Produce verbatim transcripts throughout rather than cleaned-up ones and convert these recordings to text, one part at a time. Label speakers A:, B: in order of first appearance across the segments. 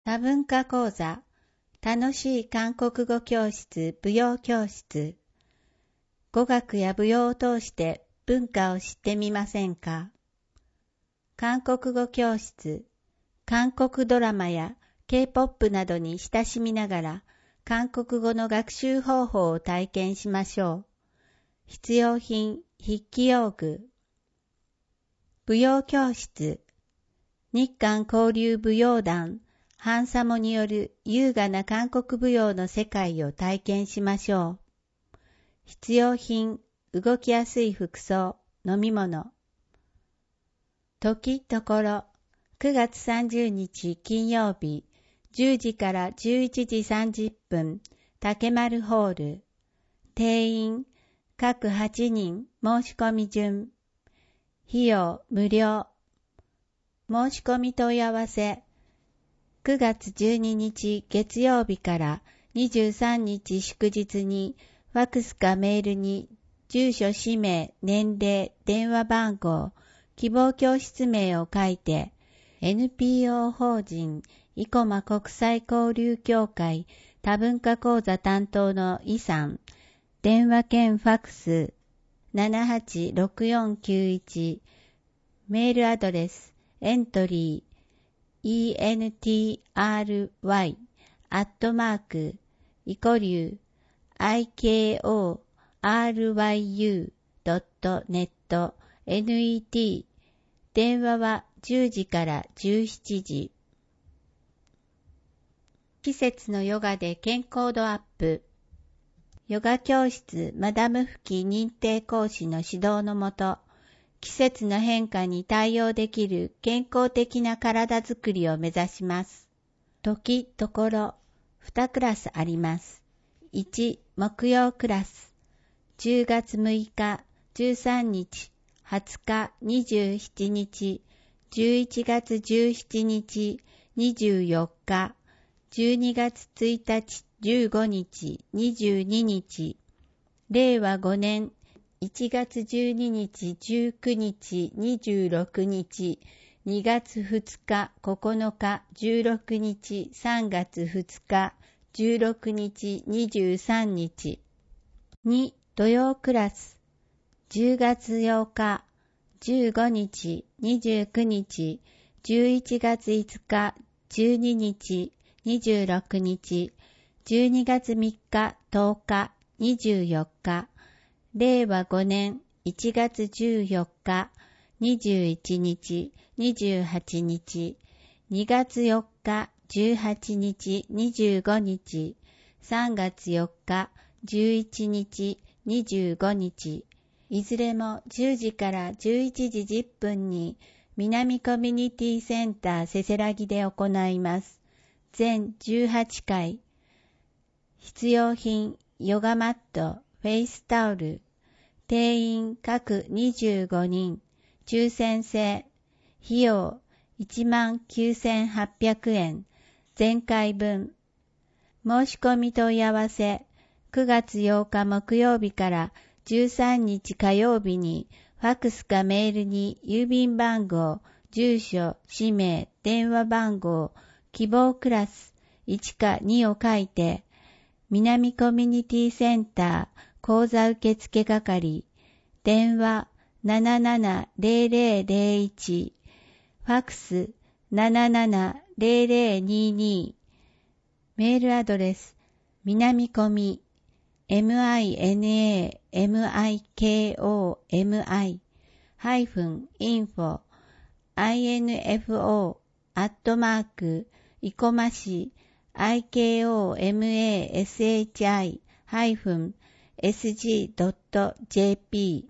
A: 多文化講座、楽しい韓国語教室、舞踊教室。語学や舞踊を通して文化を知ってみませんか？韓国語教室、韓国ドラマや K-ポップ などに親しみながら、韓国語の学習方法を体験しましょう。必要品、筆記用具。舞踊教室、日韓交流舞踊団、ハンサモによる優雅な韓国舞踊の世界を体験しましょう。必要品、動きやすい服装、飲み物。時ところ、くがつさんじゅうにち金曜日、じゅうじからじゅういちじさんじゅっぷん、竹丸ホール。定員、各はちにん、申し込み順。費用、無料。申し込み問い合わせ。くがつじゅうににち月曜日からにじゅうさんにち祝日にファクスかメールに住所、氏名、年齢、電話番号、希望教室名を書いて エヌピーオー 法人生駒国際交流協会多文化講座担当のイさん、電話兼ファクス ななはちろくよんきゅういち、メールアドレスエントリーイーエヌティーアールワイ アットマークイコリュー アイケーオーアールワイユー ドットネット ネット 電話はじゅうじからじゅうしちじ。季節のヨガで健康度アップ。ヨガ教室マダム付き認定講師の指導のもと、季節の変化に対応できる健康的な体づくりを目指します。時、ところ、にクラスあります。いち、木曜クラス。じゅうがつむいか、じゅうさんにち、はつか、にじゅうしちにち、じゅういちがつじゅうしちにち、にじゅうよっか、じゅうにがつついたち、じゅうごにち、にじゅうににち、れいわごねん、いちがつじゅうににち、じゅうくにち、にじゅうろくにち、にがつふつか、ここのか、じゅうろくにち、さんがつふつか、じゅうろくにち、にじゅうさんにち。に、土曜クラス。じゅうがつようか、じゅうごにち、にじゅうくにち、じゅういちがついつか、じゅうににち、にじゅうろくにち、じゅうにがつみっか、とおか、にじゅうよっか、れいわごねんいちがつじゅうよっか、にじゅういちにち、にじゅうはちにち、にがつよっか、じゅうはちにち、にじゅうごにち、さんがつよっか、じゅういちにち、にじゅうごにち、いずれもじゅうじからじゅういちじじゅっぷんに南コミュニティセンターせせらぎで行います。全じゅうはちかい。必要品、ヨガマット、フェイスタオル。定員各にじゅうごにん。抽選制。費用いちまんきゅうせんはっぴゃくえん。前回分。申し込み問い合わせ。くがつようか木曜日からじゅうさんにち火曜日にファクスかメールに郵便番号、住所、氏名、電話番号、希望クラスいちかにを書いて、南コミュニティセンター講座受付係、電話ななななぜろぜろぜろいち、ファクスななななぜろぜろにに、メールアドレス南コミ minamikomi ハイフンインフォ info アットマークいこまし ikomashi ハイフン sg.jp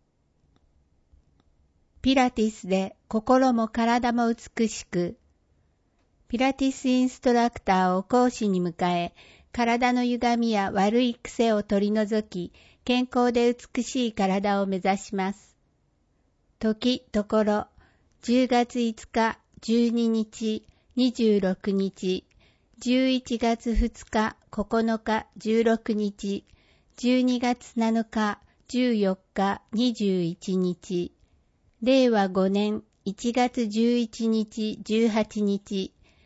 A: ピラティスで心も体も美しく。ピラティスインストラクターを講師に迎え、体の歪みや悪い癖を取り除き、健康で美しい体を目指します。時、ところ、じゅうがついつか、じゅうににち、にじゅうろくにち、じゅういちがつふつか、ここのか、じゅうろくにち、じゅうにがつなのか、じゅうよっか、にじゅういちにち、れいわごねんいちがつじゅういちにち、じゅうはちにち、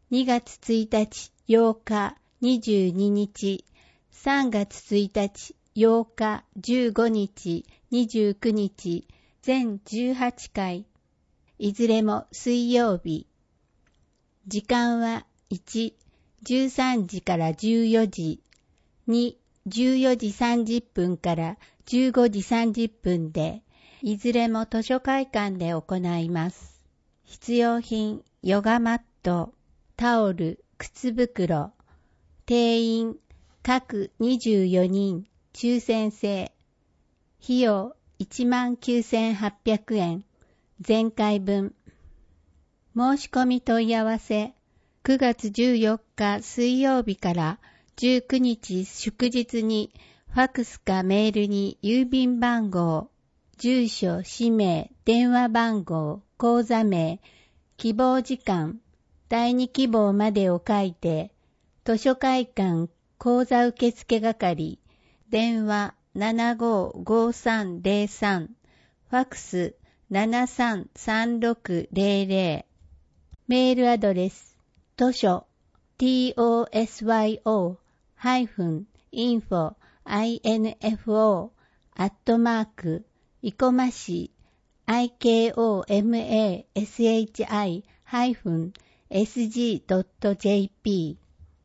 A: にがつついたち、ようか、にじゅうににち、さんがつついたち、ようか、じゅうごにち、にじゅうくにち、全じゅうはちかい。いずれも水曜日。時間はいち、じゅうさんじからじゅうよじ、に、じゅうよじさんじゅっぷんからじゅうごじさんじゅっぷんで、いずれも図書会館で行います。必要品、ヨガマット、タオル、靴袋、定員、各にじゅうよにん、抽選制。費用、いちまんきゅうせんはっぴゃくえん、前回分。申し込み問い合わせ、くがつじゅうよっか水曜日からじゅうくにち祝日にファクスかメールに郵便番号、住所、氏名、電話番号、口座名、希望時間、第二希望までを書いて、図書会館口座受付係、電話 ななごーごーさんぜろさん、ファクス ななさんさんろくぜろぜろ、メールアドレス、図書 トスヨ インフォ インフォ アットマークいこまし いこまし ハイフン エスジー ドット ジェーピー。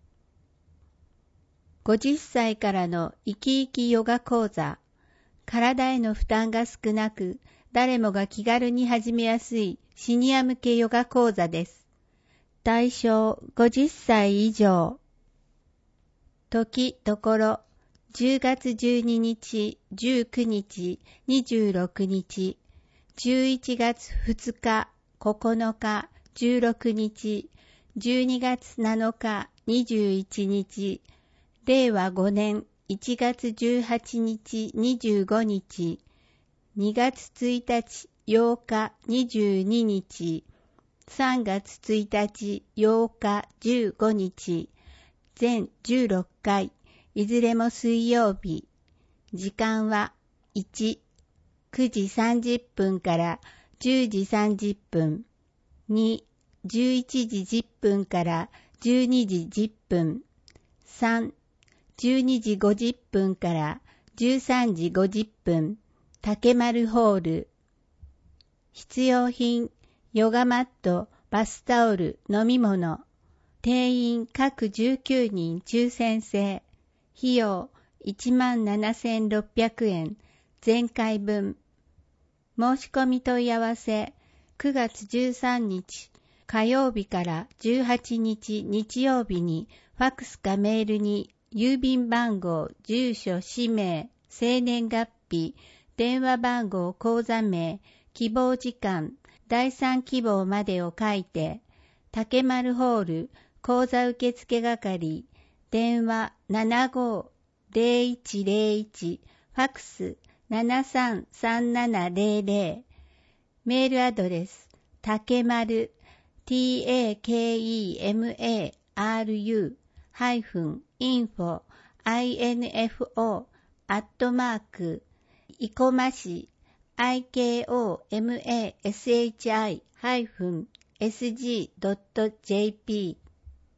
A: ごじゅっさいからの生き生きヨガ講座。体への負担が少なく、誰もが気軽に始めやすいシニア向けヨガ講座です。対象ごじゅっさい以上。時、ところ、じゅうがつじゅうににち、じゅうくにち、にじゅうろくにち、じゅういちがつふつか、ここのか、じゅうろくにち、じゅうにがつなのか、にじゅういちにち、れいわごねんいちがつじゅうはちにち、にじゅうごにち、にがつついたち、ようか、にじゅうににち、さんがつついたち、ようか、じゅうごにち、全じゅうろっかい、いずれも水曜日。時間はいち、くじさんじゅっぷんからじゅうじさんじゅっぷん、に、じゅういちじじゅっぷんからじゅうにじじゅっぷん、さん、じゅうにじごじゅっぷんからじゅうさんじごじゅっぷん、竹丸ホール。必要品、ヨガマット、バスタオル、飲み物。定員各じゅうきゅうにん抽選制。費用いちまんななせんろっぴゃくえん、前回分。申し込み問い合わせ、くがつじゅうさんにち火曜日からじゅうはちにち日曜日にファクスかメールに郵便番号、住所、氏名、生年月日、電話番号、口座名、希望時間、第三希望までを書いて、竹丸ホール、口座受付係、電話 ななごーぜろいちぜろいち、ファクス ななさんさんななぜろぜろ、メールアドレス、竹丸、takemaru、ハイフン、インフォ、インフォ、アットマーク、いこまし、いこまし、ハイフン、エスジー ドット ジェーピー。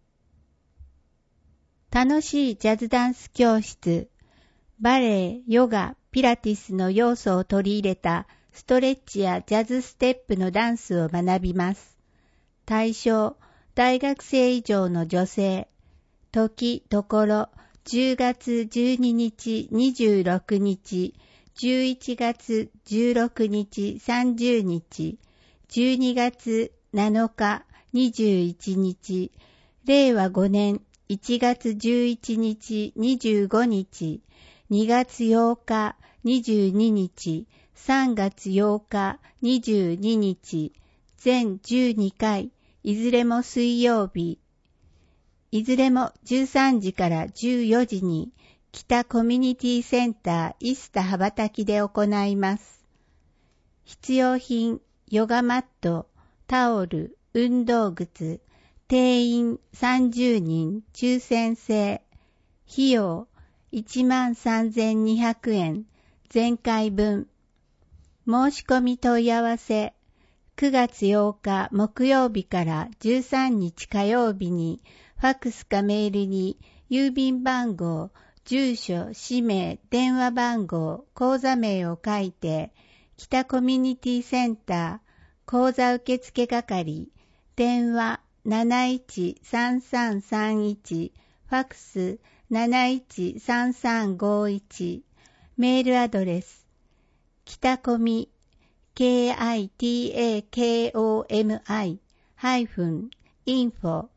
A: 楽しいジャズダンス教室、バレエ、ヨガ、ピラティスの要素を取り入れたストレッチやジャズステップのダンスを学びます。対象、大学生以上の女性。時、ところ、じゅうがつじゅうににち、にじゅうろくにち、じゅういちがつじゅうろくにち、さんじゅうにち、じゅうにがつなのか、にじゅういちにち、れいわごねんいちがつじゅういちにち、にじゅうごにち、にがつようか、にじゅうににち、さんがつようか、にじゅうににち、全じゅうにかい、いずれも水曜日。いずれもじゅうさんじからじゅうよじに北コミュニティセンターイスタ羽ばたきで行います。必要品、ヨガマット、タオル、運動靴、定員さんじゅうにん抽選制。費用いちまんさんぜんにひゃくえん、前回分。申し込み問い合わせ、 くがつようか木曜日からじゅうさんにち火曜日にファックスかメールに郵便番号、住所、氏名、電話番号、口座名を書いて、北コミュニティセンター、口座受付係、電話 なないちさんさんさんいち、ファックス なないちさんさんごいち、メールアドレス、北コミ、k-i-t-a-k-o-m-i ハイフン info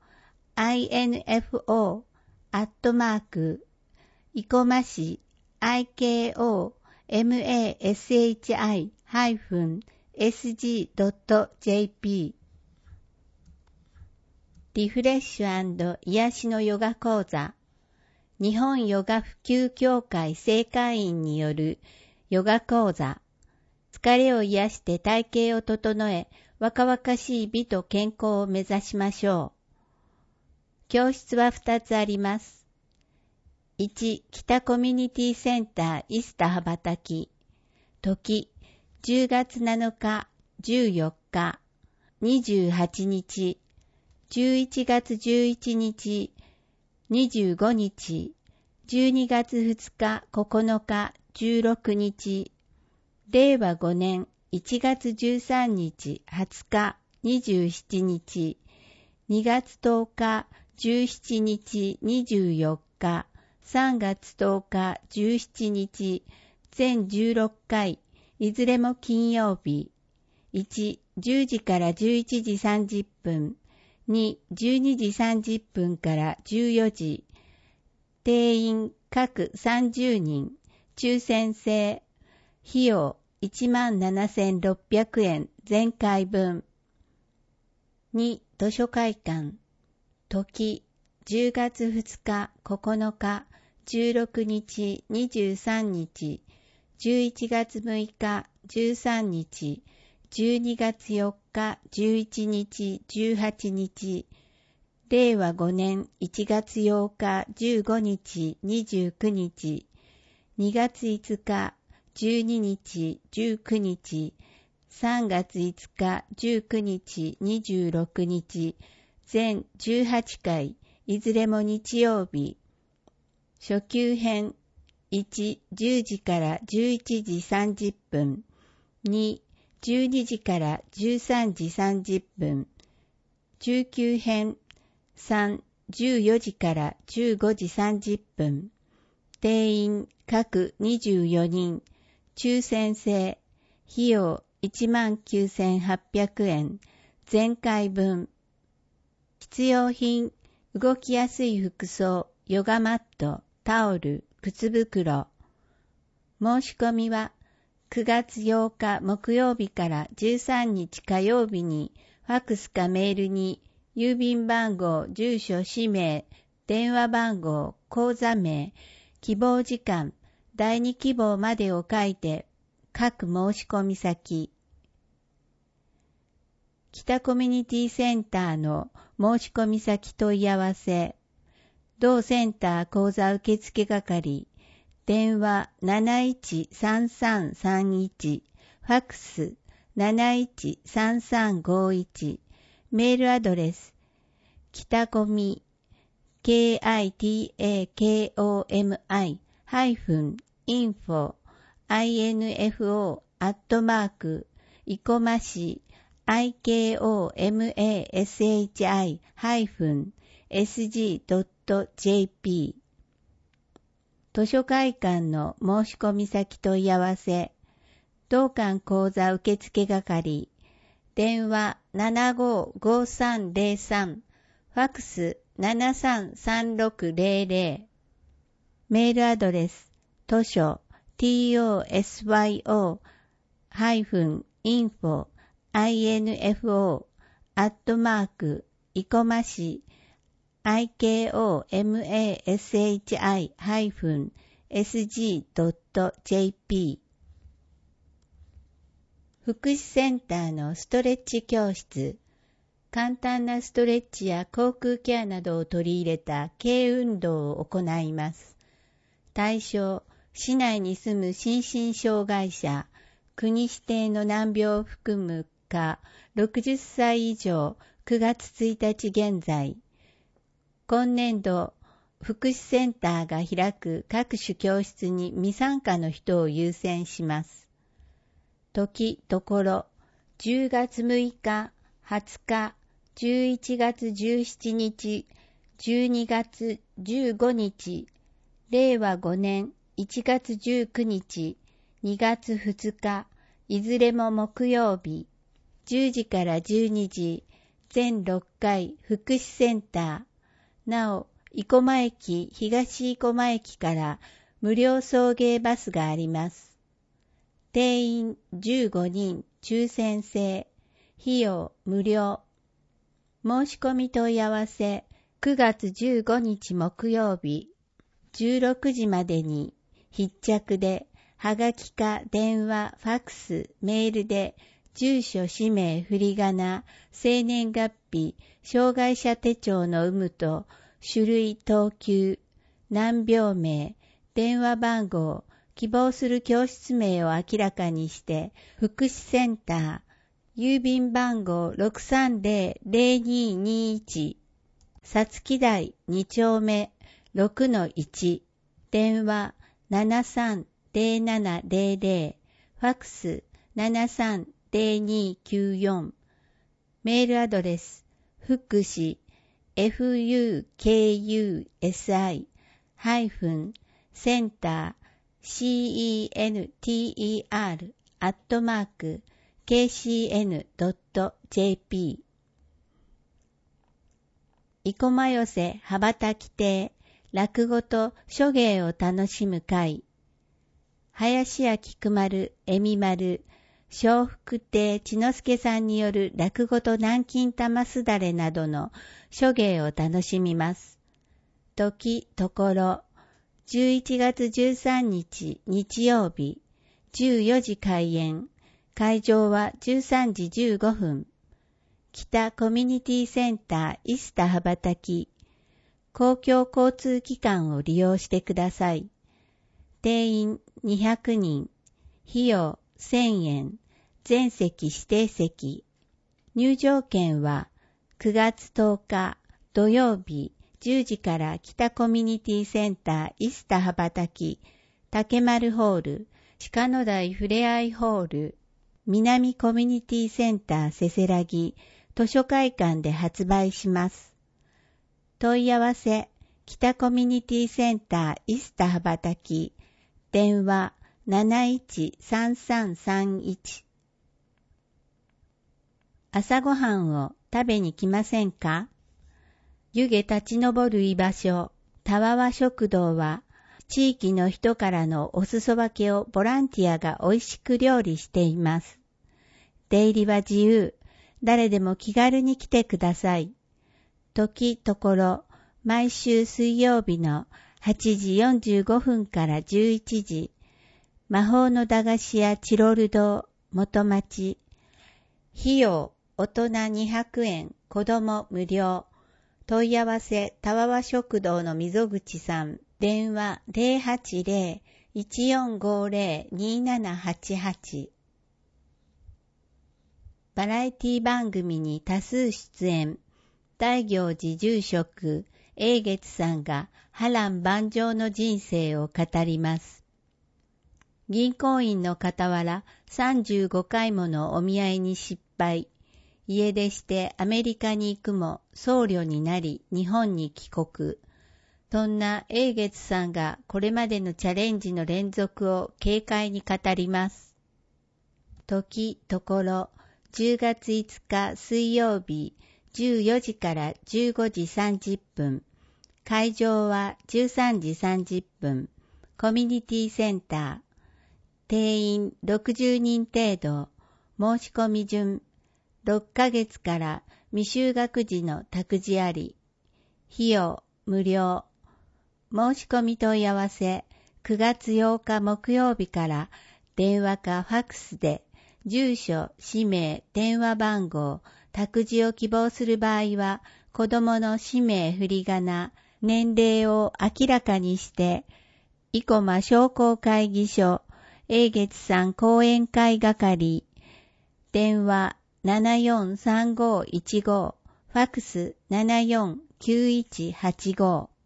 A: info アットマークいこまし ikomashi ハイフン sg.jp リフレッシュ&癒しのヨガ講座、日本ヨガ普及協会正会員によるヨガ講座、疲れを癒して体型を整え、若々しい美と健康を目指しましょう。教室はふたつあります。いち、北コミュニティセンターイスタ羽ばたき。時、じゅうがつなのか、じゅうよっか、にじゅうはちにち、じゅういちがつじゅういちにち、にじゅうごにち、じゅうにがつふつか、ここのか、じゅうろくにち、れいわごねんいちがつじゅうさんにち、はつか、にじゅうしちにち、にがつとおか、じゅうしちにち、にじゅうよっか、さんがつとおか、じゅうしちにち、全じゅうろっかい、いずれも金曜日。いち、じゅうじからじゅういちじさんじゅっぷん。に、じゅうにじさんじゅっぷんからじゅうよじ。定員各さんじゅうにん。抽選制。費用いちまんななせんろっぴゃくえん全回分。に、図書会館。時、じゅうがつふつか、ここのか、じゅうろくにち、にじゅうさんにち、じゅういちがつむいか、じゅうさんにち、じゅうにがつよっか、じゅういちにち、じゅうはちにち、れいわごねんいちがつようか、じゅうごにち、にじゅうくにち、にがついつか、じゅうににち、じゅうくにち、さんがついつか、じゅうくにち、にじゅうろくにち、全じゅうはちかい、いずれも日曜日。初級編いち、じゅうじからじゅういちじさんじゅっぷん。に、じゅうにじからじゅうさんじさんじゅっぷん。中級編さん、じゅうよじからじゅうごじさんじゅっぷん。定員各にじゅうよにん。抽選制。費用いちまんきゅうせんはっぴゃくえん。全回分。必要品、動きやすい服装、ヨガマット、タオル、靴袋。申し込みはくがつようか木曜日からじゅうさんにち火曜日にファックスかメールに郵便番号、住所、氏名、電話番号、口座名、希望時間、だいに希望までを書いて各申し込み先。北コミュニティセンターの申し込み先問い合わせ。同センター口座受付係。電話 なないちさんさんさんいち。ファックス なないちさんさんごいち。メールアドレス。北コミ k-i-t-a-k-o-m-i ハイフン info info アットマークいこまし ikomashi ハイフン sg.jp 図書会館の申し込み先問い合わせ。同館講座受付係。電話 ななごーごーさんぜろさん。ファックス ななさんさんろくぜろぜろ。メールアドレス。図書 tosyo ハイフン info info アットマークいこまし ikomashi-sg.jp 福祉センターのストレッチ教室。簡単なストレッチや口腔ケアなどを取り入れた軽運動を行います。対象、市内に住む心身障害者、国指定の難病を含むかろくじゅっさい以上くがつついたち現在、今年度福祉センターが開く各種教室に未参加の人を優先します。時ところ、じゅうがつむいか、はつか、じゅういちがつじゅうしちにち、じゅうにがつじゅうごにち、れいわごねんいちがつじゅうくにち、にがつふつか、いずれも木曜日、じゅうじからじゅうにじ、全ろっかい福祉センター。なお、生駒駅、東生駒駅から無料送迎バスがあります。定員じゅうごにん、抽選制、費用無料。申し込み問い合わせ、くがつじゅうごにち木曜日、じゅうろくじまでに、必着で、はがきか電話、ファックス、メールで、住所、氏名、振り仮名、生年月日、障害者手帳の有無と、種類、等級、難病名、電話番号、希望する教室名を明らかにして、福祉センター、郵便番号 ろくさんぜろ ぜろにーにーいち、さつき台に丁目 ろくのいち、電話 ななさんぜろななぜろぜろ、ファックス ななさんぜろにーきゅうよん、メールアドレス、福祉、フユーケーユーエスアイ ハイフン、センター、シーイーエヌティーイーアール アットマーク、ケーシーエヌドットジェーピー 生駒寄せ羽ばたき亭落語と書芸を楽しむ会、林家菊丸、恵美丸、笑福亭千之助さんによる落語と南京玉すだれなどの書芸を楽しみます。時ところ、じゅういちがつじゅうさんにち日曜日、じゅうよじ開演、会場はじゅうさんじじゅうごふん、北コミュニティセンターイスタ羽ばたき、公共交通機関を利用してください。定員にひゃくにん、費用せんえん、全席指定席。入場券はくがつとおか土曜日じゅうじから北コミュニティセンターイスタ羽ばたき、竹丸ホール、鹿野台ふれあいホール、南コミュニティセンターせせらぎ、図書会館で発売します。問い合わせ、北コミュニティセンターイスタ羽ばたき、電話なないちさんさんさんいち。朝ごはんを食べに来ませんか？湯気立ち上る居場所、たわわ食堂は、地域の人からのお裾分けをボランティアが美味しく料理しています。出入りは自由、誰でも気軽に来てください。時ところ、毎週水曜日のはちじよんじゅうごふんからじゅういちじ、魔法の駄菓子屋チロル堂元町、費用大人にひゃくえん、子供無料。問い合わせたわわ食堂の溝口さん、電話 ゼロはちゼロ いちよんごゼロ にななはちはち。バラエティ番組に多数出演、大行寺住職英月さんが波乱万丈の人生を語ります。銀行員の傍らさんじゅうごかいものお見合いに失敗。家出してアメリカに行くも僧侶になり日本に帰国。そんな英月さんがこれまでのチャレンジの連続を軽快に語ります。時ところじゅうがついつか水曜日じゅうよじからじゅうごじさんじゅっぷん。会場はじゅうさんじさんじゅっぷん。コミュニティセンター。定員ろくじゅうにん程度。申し込み順。ろっかげつから未就学児の託児あり。費用無料。申し込み問い合わせくがつようか木曜日から電話かファックスで住所、氏名、電話番号、託児を希望する場合は子供の氏名、振り仮名、年齢を明らかにして生駒商工会議所英月さん講演会係電話ななよんさんごいちご、ファクスななよんきゅういちはちご。